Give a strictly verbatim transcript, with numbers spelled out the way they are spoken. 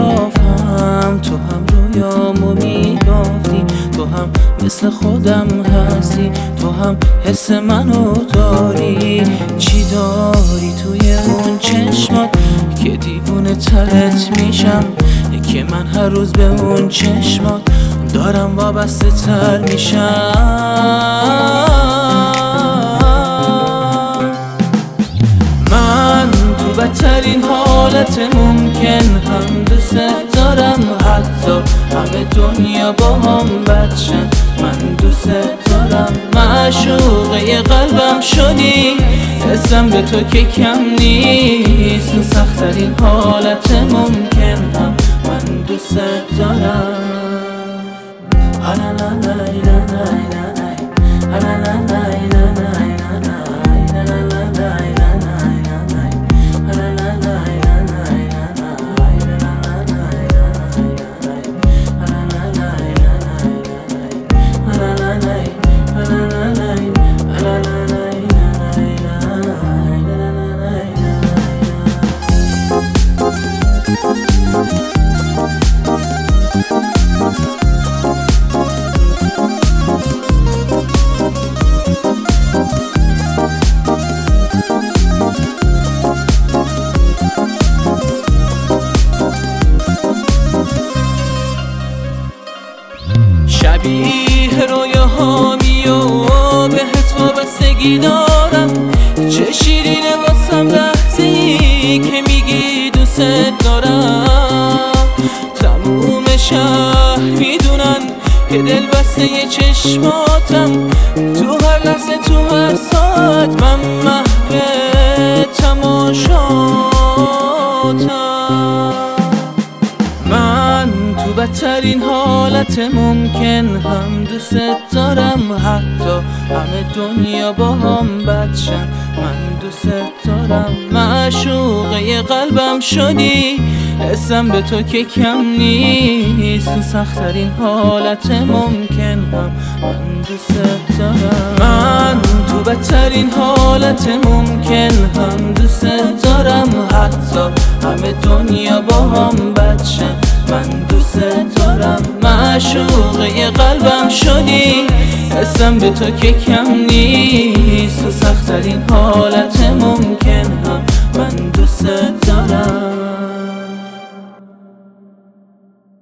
میبافم، تو هم رویامو میبافی، تو هم مثل خودم هستی، تو هم حس منو داری. چی داری توی اون چشمات که دیوونه ترت میشم، که من هر روز به اون چشمات دارم وابسته تر میشم. من تو بدترین حالت ممکن هم دوست دارم، حتی همه دنیا با هم بدشن من دوست دارم. معشوقه قلبم شدی، حسم به تو که کم نیست. تو سخت‌ترین حالت ممکن هم من دوست دارم. شبیه رویاهامی و بهت وابستگی دارم. چه شیرینه واسم لحظه‌ای که میگی دوست دارم. تموم شهر میدونن که دل بسته چشماتم، تو هر لحظه تو هر ساعت من محو تماشاتم. من تو بدترین حالت ممکن هم دوست دارم، حتی همه دنیا با هم بدشن من دوست دارم. معشوقه قلبم شدی، حسم به تو که کم نیست. تو سخت‌ترین حالت ممکن هم من دوست دارم. من تو بدترین حالت ممکن هم دوست دارم، حتی همه دنیا با هم بدشن من دوست دارم. معشوقه قلبم شدی، حسم به تو که کم نیست. تو سخت‌ترین حالت